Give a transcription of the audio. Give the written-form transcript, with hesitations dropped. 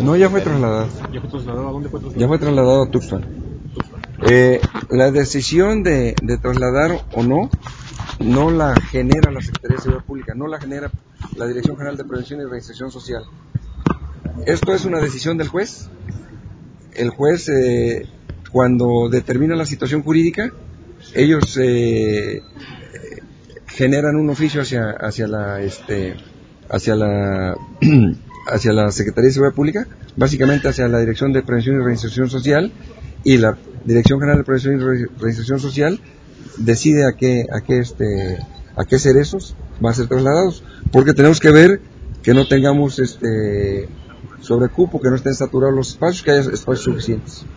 No, ya fue trasladado. ¿Ya fue trasladado? ¿A dónde fue trasladado? Ya fue trasladado a Tuxpan. La decisión de trasladar o no la genera la Secretaría de Seguridad Pública, no la genera la Dirección General de Prevención y Reinserción Social. Esto es una decisión del juez. El juez, cuando determina la situación jurídica, ellos generan un oficio hacia la Secretaría de Seguridad Pública, básicamente hacia la Dirección de Prevención y Reinserción Social, y la Dirección General de Prevención y Reinserción Social decide a qué cerezos van a ser trasladados, porque tenemos que ver que no tengamos sobrecupo, que no estén saturados los espacios, que haya espacios suficientes.